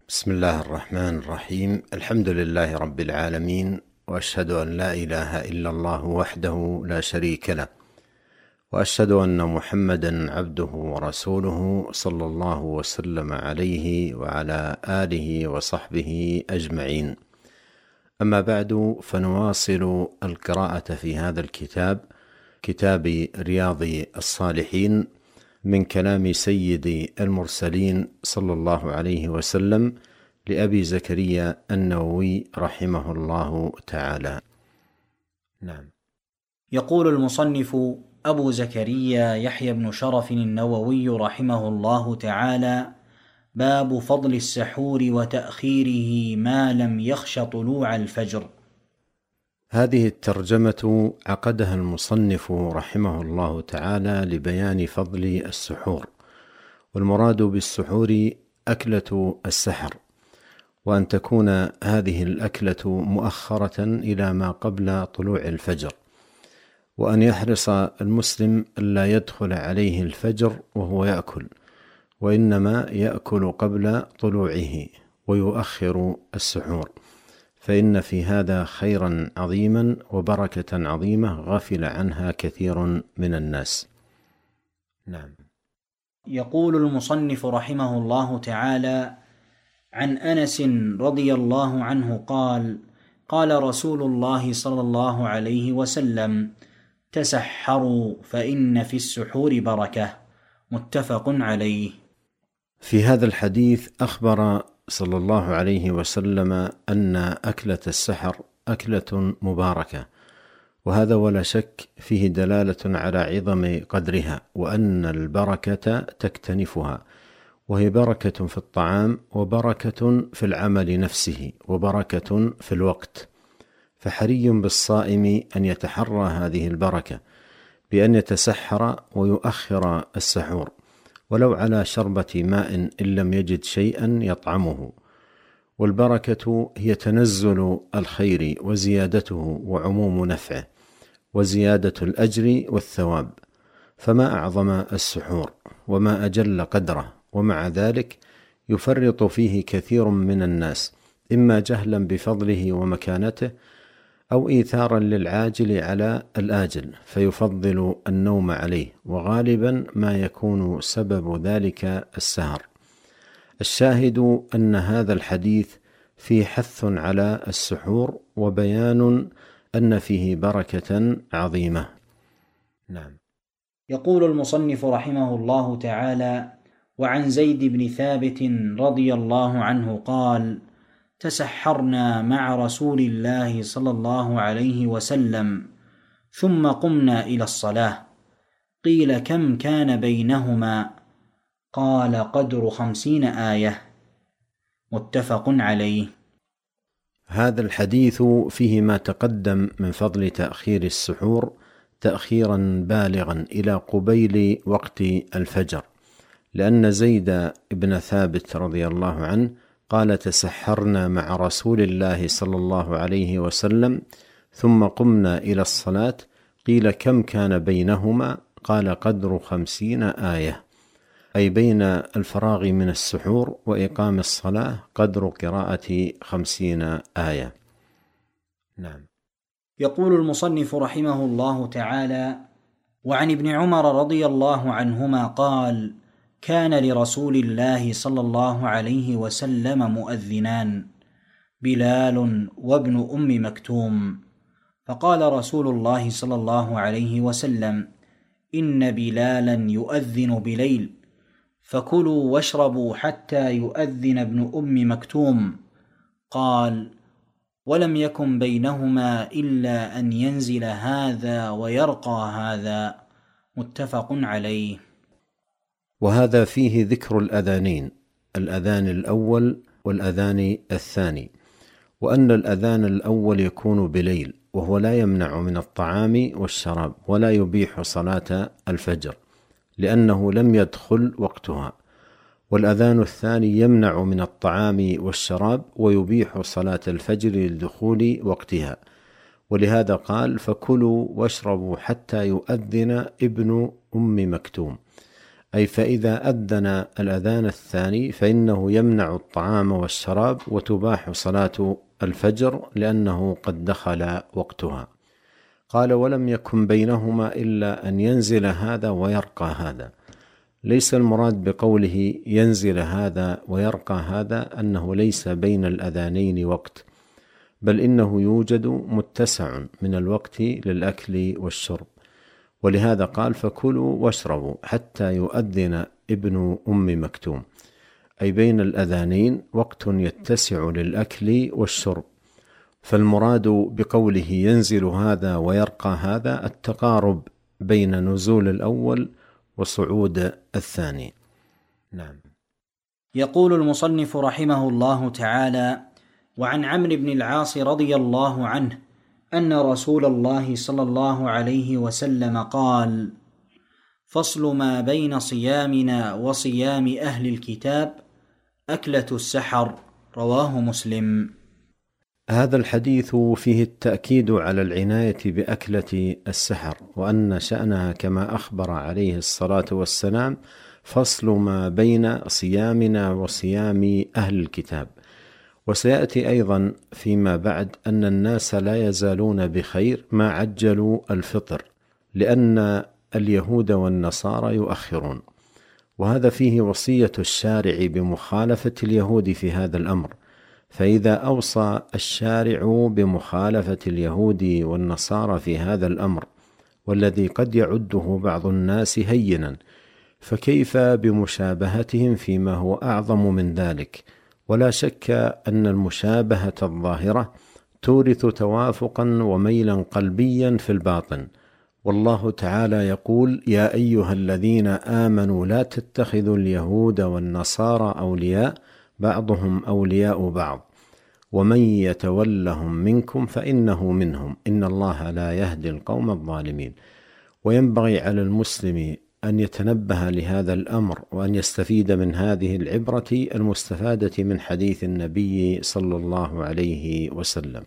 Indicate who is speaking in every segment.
Speaker 1: بسم الله الرحمن الرحيم. الحمد لله رب العالمين، وأشهد أن لا إله إلا الله وحده لا شريك له، وأشهد أن محمدا عبده ورسوله صلى الله وسلم عليه وعلى آله وصحبه أجمعين. أما بعد، فنواصل القراءة في هذا الكتاب، كتاب رياض الصالحين، من كلام سيد المرسلين صلى الله عليه وسلم لأبي زكريا النووي رحمه الله تعالى. نعم.
Speaker 2: يقول المصنف أبو زكريا يحيى بن شرف النووي رحمه الله تعالى: باب فضل السحور وتأخيره ما لم يخش طلوع الفجر.
Speaker 1: هذه الترجمة عقدها المصنف رحمه الله تعالى لبيان فضل السحور، والمراد بالسحور أكلة السحر، وأن تكون هذه الأكلة مؤخرة إلى ما قبل طلوع الفجر، وأن يحرص المسلم ألا يدخل عليه الفجر وهو يأكل، وإنما يأكل قبل طلوعه ويؤخر السحور، فإن في هذا خيرا عظيما وبركة عظيمة غفل عنها كثير من الناس. نعم.
Speaker 2: يقول المصنف رحمه الله تعالى: عن أنس رضي الله عنه قال: قال رسول الله صلى الله عليه وسلم: تسحروا فإن في السحور بركة. متفق عليه.
Speaker 1: في هذا الحديث أخبر صلى الله عليه وسلم أن أكلة السحر أكلة مباركة، وهذا ولا شك فيه دلالة على عظم قدرها، وأن البركة تكتنفها، وهي بركة في الطعام، وبركة في العمل نفسه، وبركة في الوقت. فحري بالصائم أن يتحرى هذه البركة بأن يتسحر ويؤخر السحور، ولو على شربة ماء إن لم يجد شيئا يطعمه. والبركة هي تنزل الخير وزيادته وعموم نفعه وزيادة الأجر والثواب، فما أعظم السحور وما أجل قدره، ومع ذلك يفرط فيه كثير من الناس، إما جهلا بفضله ومكانته، أو إيثارا للعاجل على الآجل فيفضل النوم عليه، وغالبا ما يكون سبب ذلك السهر. الشاهد أن هذا الحديث فيه حث على السحور، وبيان أن فيه بركة عظيمة. نعم.
Speaker 2: يقول المصنف رحمه الله تعالى: وعن زيد بن ثابت رضي الله عنه قال: تسحرنا مع رسول الله صلى الله عليه وسلم ثم قمنا إلى الصلاة، قيل كم كان بينهما؟ قال قدر 50 آية. متفق عليه.
Speaker 1: هذا الحديث فيه ما تقدم من فضل تأخير السحور تأخيرا بالغا إلى قبيل وقت الفجر، لأن زيد بن ثابت رضي الله عنه قال: تسحرنا مع رسول الله صلى الله عليه وسلم ثم قمنا إلى الصلاة، قيل كم كان بينهما؟ قال قدر 50 آية، أي بين الفراغ من السحور وإقام الصلاة قدر قراءة 50 آية. نعم.
Speaker 2: يقول المصنف رحمه الله تعالى: وعن ابن عمر رضي الله عنهما قال: كان لرسول الله صلى الله عليه وسلم مؤذنان، بلال وابن أم مكتوم، فقال رسول الله صلى الله عليه وسلم: إن بلالا يؤذن بليل، فكلوا واشربوا حتى يؤذن ابن أم مكتوم. قال: ولم يكن بينهما إلا أن ينزل هذا ويرقى هذا. متفق عليه.
Speaker 1: وهذا فيه ذكر الأذانين، الأذان الأول والأذان الثاني، وأن الأذان الأول يكون بليل، وهو لا يمنع من الطعام والشراب، ولا يبيح صلاة الفجر لأنه لم يدخل وقتها، والأذان الثاني يمنع من الطعام والشراب ويبيح صلاة الفجر لدخول وقتها، ولهذا قال: فكلوا واشربوا حتى يؤذن ابن أم مكتوم، أي فإذا أذن الأذان الثاني فإنه يمنع الطعام والشراب وتباح صلاة الفجر لأنه قد دخل وقتها. قال: ولم يكن بينهما إلا أن ينزل هذا ويرقى هذا. ليس المراد بقوله ينزل هذا ويرقى هذا أنه ليس بين الأذانين وقت، بل إنه يوجد متسع من الوقت للأكل والشرب، ولهذا قال: فكلوا واشربوا حتى يؤذن ابن أم مكتوم، أي بين الأذانين وقت يتسع للأكل والشرب. فالمراد بقوله ينزل هذا ويرقى هذا التقارب بين نزول الأول وصعود الثاني. نعم.
Speaker 2: يقول المصنف رحمه الله تعالى: وعن عمرو بن العاص رضي الله عنه أن رسول الله صلى الله عليه وسلم قال: فصل ما بين صيامنا وصيام أهل الكتاب أكلة السحر، رواه مسلم.
Speaker 1: هذا الحديث فيه التأكيد على العناية بأكلة السحر، وأن شأنها كما أخبر عليه الصلاة والسلام فصل ما بين صيامنا وصيام أهل الكتاب. وسيأتي أيضا فيما بعد أن الناس لا يزالون بخير ما عجلوا الفطر، لأن اليهود والنصارى يؤخرون، وهذا فيه وصية الشارع بمخالفة اليهود في هذا الأمر. فإذا أوصى الشارع بمخالفة اليهود والنصارى في هذا الأمر، والذي قد يعده بعض الناس هينا، فكيف بمشابهتهم فيما هو أعظم من ذلك؟ ولا شك أن المشابهة الظاهرة تورث توافقا وميلا قلبيا في الباطن. والله تعالى يقول: يا أيها الذين آمنوا لا تتخذوا اليهود والنصارى أولياء بعضهم أولياء بعض ومن يتولهم منكم فإنه منهم إن الله لا يهدي القوم الظالمين. وينبغي على المسلم أن يتنبه لهذا الأمر، وأن يستفيد من هذه العبرة المستفادة من حديث النبي صلى الله عليه وسلم.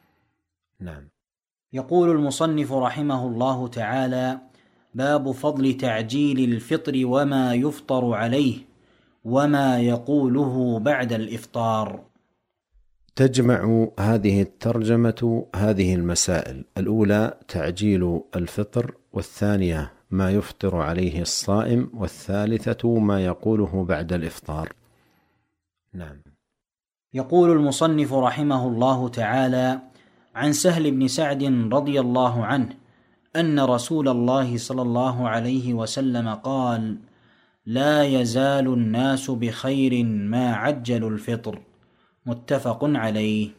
Speaker 1: نعم.
Speaker 2: يقول المصنف رحمه الله تعالى: باب فضل تعجيل الفطر وما يفطر عليه وما يقوله بعد الإفطار.
Speaker 1: تجمع هذه الترجمة هذه المسائل: الأولى تعجيل الفطر، والثانية ما يفطر عليه الصائم، والثالثة ما يقوله بعد الإفطار. نعم.
Speaker 2: يقول المصنف رحمه الله تعالى: عن سهل بن سعد رضي الله عنه أن رسول الله صلى الله عليه وسلم قال: لا يزال الناس بخير ما عجلوا الفطر، متفق عليه.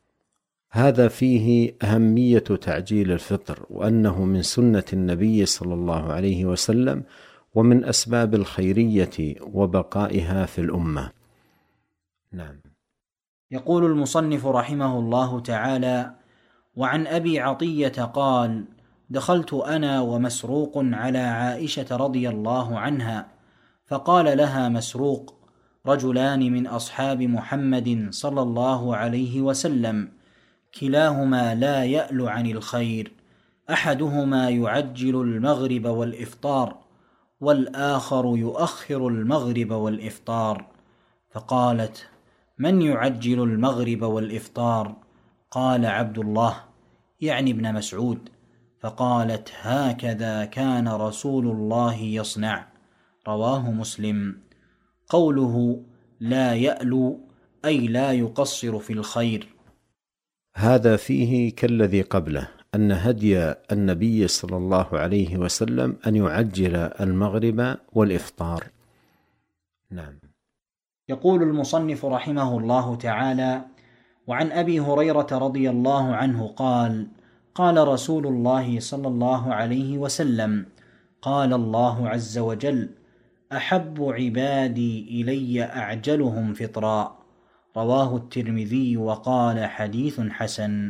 Speaker 1: هذا فيه أهمية تعجيل الفطر، وأنه من سنة النبي صلى الله عليه وسلم، ومن أسباب الخيرية وبقائها في الأمة. نعم.
Speaker 2: يقول المصنف رحمه الله تعالى: وعن أبي عطية قال: دخلت أنا ومسروق على عائشة رضي الله عنها، فقال لها مسروق: رجلان من أصحاب محمد صلى الله عليه وسلم كلاهما لا يأل عن الخير، أحدهما يعجل المغرب والإفطار، والآخر يؤخر المغرب والإفطار. فقالت: من يعجل المغرب والإفطار؟ قال: عبد الله، يعني ابن مسعود. فقالت: هكذا كان رسول الله يصنع، رواه مسلم. قوله لا يألو أي لا يقصر في الخير.
Speaker 1: هذا فيه كالذي قبله، أن هدي النبي صلى الله عليه وسلم أن يعجل المغرب والإفطار. نعم.
Speaker 2: يقول المصنف رحمه الله تعالى: وعن أبي هريرة رضي الله عنه قال: قال رسول الله صلى الله عليه وسلم: قال الله عز وجل: أحب عبادي إلي أعجلهم فطرا، رواه الترمذي وقال: حديث حسن.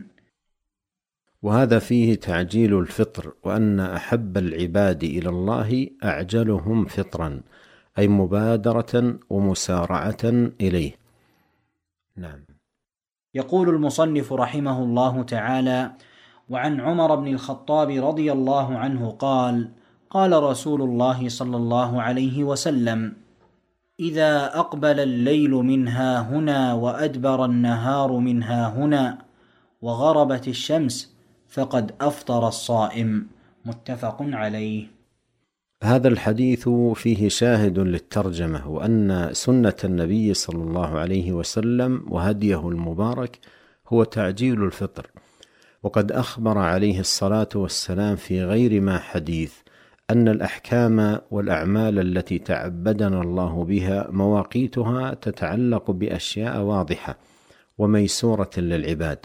Speaker 1: وهذا فيه تعجيل الفطر، وأن أحب العباد إلى الله أعجلهم فطرا، أي مبادرة ومسارعة إليه. نعم.
Speaker 2: يقول المصنف رحمه الله تعالى: وعن عمر بن الخطاب رضي الله عنه قال: قال رسول الله صلى الله عليه وسلم: إذا أقبل الليل من هاهنا وأدبر النهار من هاهنا وغربت الشمس فقد أفطر الصائم. متفق عليه.
Speaker 1: هذا الحديث فيه شاهد للترجمة، وأن سنة النبي صلى الله عليه وسلم وهديه المبارك هو تعجيل الفطر. وقد أخبر عليه الصلاة والسلام في غير ما حديث أن الأحكام والأعمال التي تعبدنا الله بها مواقيتها تتعلق بأشياء واضحة وميسورة للعباد،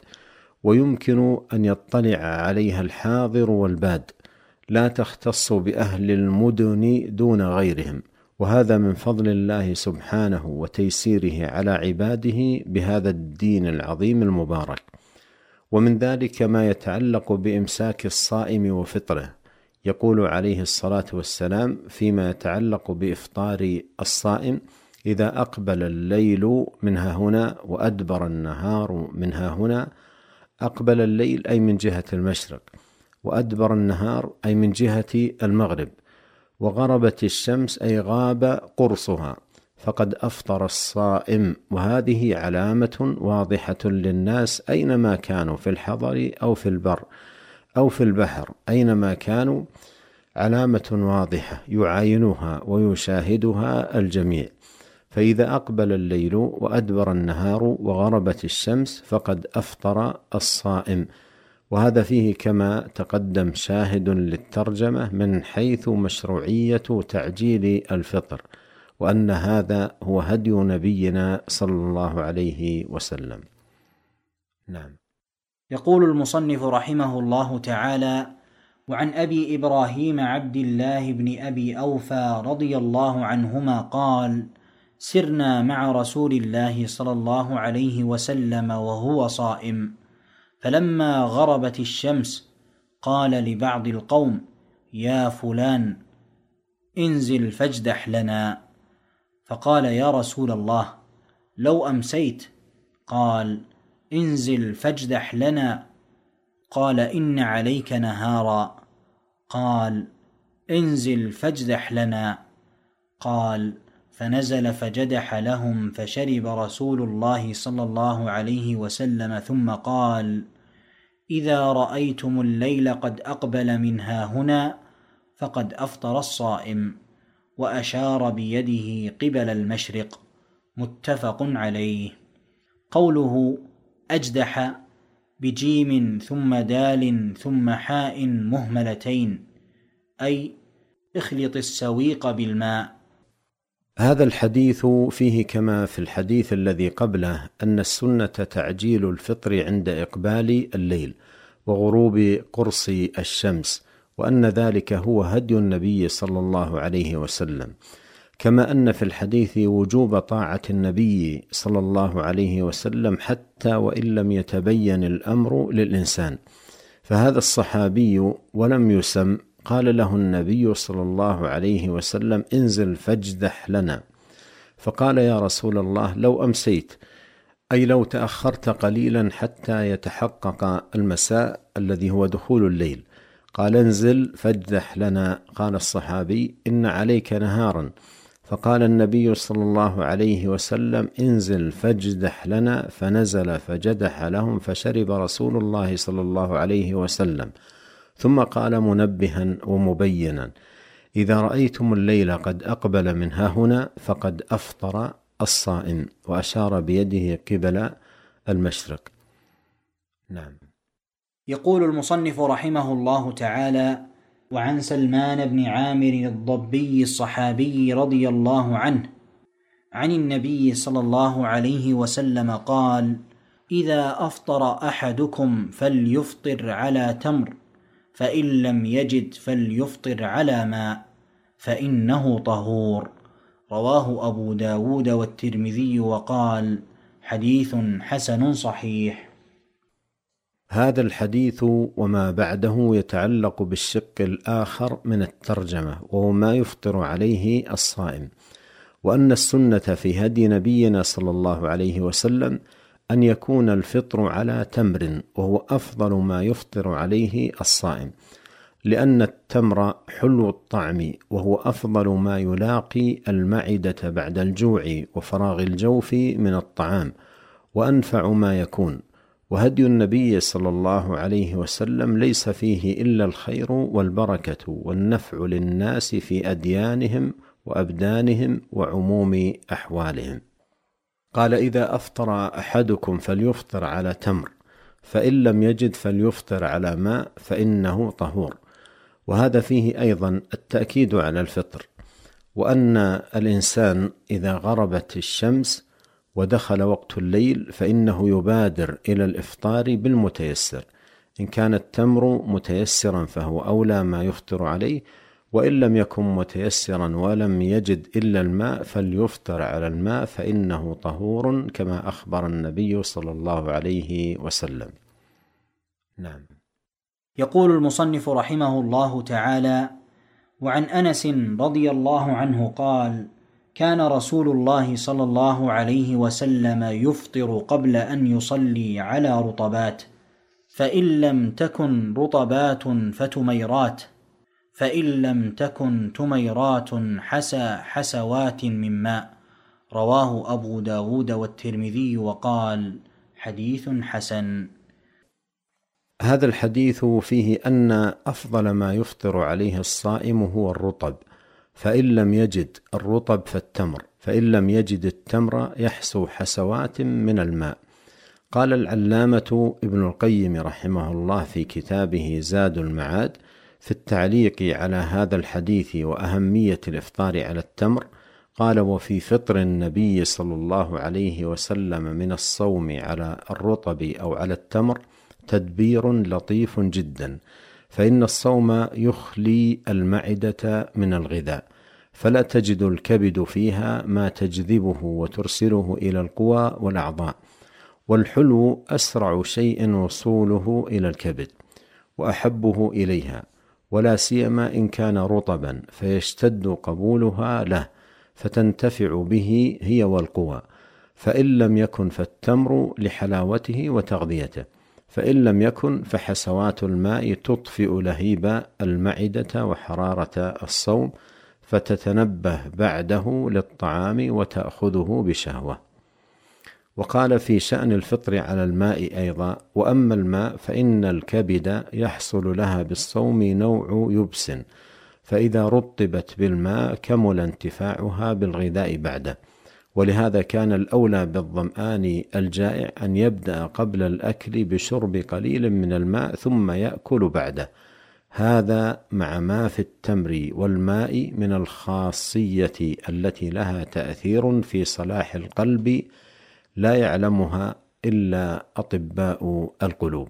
Speaker 1: ويمكن أن يطلع عليها الحاضر والباد، لا تختص بأهل المدن دون غيرهم، وهذا من فضل الله سبحانه وتيسيره على عباده بهذا الدين العظيم المبارك. ومن ذلك ما يتعلق بإمساك الصائم وفطره. يقول عليه الصلاة والسلام فيما يتعلق بإفطار الصائم: إذا أقبل الليل منها هنا وأدبر النهار منها هنا. أقبل الليل أي من جهة المشرق، وأدبر النهار أي من جهة المغرب، وغربت الشمس أي غاب قرصها، فقد أفطر الصائم. وهذه علامة واضحة للناس أينما كانوا، في الحضر أو في البر أو في البحر، أينما كانوا علامة واضحة يعاينها ويشاهدها الجميع. فإذا أقبل الليل وأدبر النهار وغربت الشمس فقد أفطر الصائم. وهذا فيه كما تقدم شاهد للترجمة من حيث مشروعية تعجيل الفطر، وأن هذا هو هدي نبينا صلى الله عليه وسلم. نعم.
Speaker 2: يقول المصنف رحمه الله تعالى: وعن أبي إبراهيم عبد الله بن أبي أوفى رضي الله عنهما قال: سرنا مع رسول الله صلى الله عليه وسلم وهو صائم، فلما غربت الشمس قال لبعض القوم: يا فلان انزل فاجدح لنا. فقال: يا رسول الله، لو أمسيت. قال: انزل فاجدح لنا. قال: إن عليك نهارا. قال: انزل فاجدح لنا. قال: فنزل فجدح لهم، فشرب رسول الله صلى الله عليه وسلم، ثم قال: إذا رأيتم الليل قد أقبل من هاهنا فقد أفطر الصائم، وأشار بيده قبل المشرق. متفق عليه. قوله أجدح بجيم ثم دال ثم حاء مهملتين، أي اخلط السويق بالماء.
Speaker 1: هذا الحديث فيه كما في الحديث الذي قبله أن السنة تعجيل الفطر عند إقبال الليل وغروب قرص الشمس، وأن ذلك هو هدي النبي صلى الله عليه وسلم، كما أن في الحديث وجوب طاعة النبي صلى الله عليه وسلم حتى وإن لم يتبين الأمر للإنسان. فهذا الصحابي ولم يسم قال له النبي صلى الله عليه وسلم: انزل فاجدح لنا. فقال: يا رسول الله، لو أمسيت، أي لو تأخرت قليلا حتى يتحقق المساء الذي هو دخول الليل. قال: انزل فاجدح لنا. قال الصحابي: إن عليك نهارا. فقال النبي صلى الله عليه وسلم: انزل فاجدح لنا. فنزل فجدح لهم، فشرب رسول الله صلى الله عليه وسلم. ثم قال منبها ومبينا: إذا رأيتم الليل قد أقبل من هاهنا فقد أفطر الصائم، وأشار بيده قبل المشرق. نعم.
Speaker 2: يقول المصنف رحمه الله تعالى: وعن سلمان بن عامر الضبي الصحابي رضي الله عنه عن النبي صلى الله عليه وسلم قال: إذا أفطر أحدكم فليفطر على تمر، فإن لم يجد فليفطر على ماء، فإنه طهور. رواه أبو داود والترمذي وقال: حديث حسن صحيح.
Speaker 1: هذا الحديث وما بعده يتعلق بالشق الآخر من الترجمة، وهو ما يفطر عليه الصائم، وأن السنة في هدي نبينا صلى الله عليه وسلم أن يكون الفطر على تمر، وهو أفضل ما يفطر عليه الصائم، لأن التمر حلو الطعم، وهو أفضل ما يلاقي المعدة بعد الجوع وفراغ الجوف من الطعام، وأنفع ما يكون. وهدي النبي صلى الله عليه وسلم ليس فيه إلا الخير والبركة والنفع للناس في أديانهم وأبدانهم وعموم أحوالهم. قال: إذا أفطر أحدكم فليفطر على تمر، فإن لم يجد فليفطر على ماء فإنه طهور. وهذا فيه أيضا التأكيد على الفطر، وأن الإنسان إذا غربت الشمس ودخل وقت الليل فإنه يبادر إلى الإفطار بالمتيسر. إن كان التمر متيسرا فهو أولى ما يفطر عليه، وإن لم يكن متيسرا ولم يجد إلا الماء فليفطر على الماء فإنه طهور، كما أخبر النبي صلى الله عليه وسلم. نعم.
Speaker 2: يقول المصنف رحمه الله تعالى: وعن أنس رضي الله عنه قال: كان رسول الله صلى الله عليه وسلم يفطر قبل أن يصلي على رطبات، فإن لم تكن رطبات فتميرات، فإن لم تكن تميرات حسوات من ماء. رواه أبو داود والترمذي وقال: حديث حسن.
Speaker 1: هذا الحديث فيه أن أفضل ما يفطر عليه الصائم هو الرطب، فإن لم يجد الرطب فالتمر، فإن لم يجد التمر يحسو حسوات من الماء. قال العلامة ابن القيم رحمه الله في كتابه زاد المعاد في التعليق على هذا الحديث وأهمية الإفطار على التمر، قال: وفي فطر النبي صلى الله عليه وسلم من الصوم على الرطب أو على التمر تدبير لطيف جدا، فإن الصوم يخلي المعدة من الغذاء، فلا تجد الكبد فيها ما تجذبه وترسله إلى القوى والأعضاء، والحلو أسرع شيء وصوله إلى الكبد وأحبه إليها، ولا سيما إن كان رطبا فيشتد قبولها له فتنتفع به هي والقوى. فإن لم يكن فالتمر لحلاوته وتغذيته، فإن لم يكن فحسوات الماء تطفئ لهيب المعدة وحرارة الصوم، فتتنبه بعده للطعام وتأخذه بشهوة. وقال في شأن الفطر على الماء أيضا: وأما الماء فإن الكبد يحصل لها بالصوم نوع يبس، فإذا رطبت بالماء كمل انتفاعها بالغذاء بعده، ولهذا كان الأولى بالظمآن الجائع أن يبدأ قبل الأكل بشرب قليل من الماء ثم يأكل بعده. هذا مع ما في التمر والماء من الخاصية التي لها تأثير في صلاح القلب لا يعلمها إلا أطباء القلوب.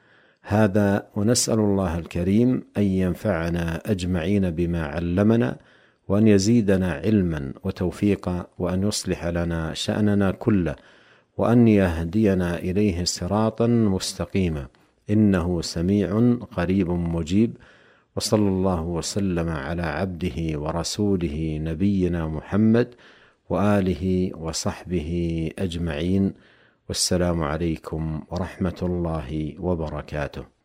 Speaker 1: هذا، ونسأل الله الكريم أن ينفعنا أجمعين بما علمنا، وأن يزيدنا علما وتوفيقا، وأن يصلح لنا شأننا كله، وأن يهدينا إليه صراطا مستقيما، إنه سميع قريب مجيب. وصلى الله وسلم على عبده ورسوله نبينا محمد وآله وصحبه أجمعين، والسلام عليكم ورحمة الله وبركاته.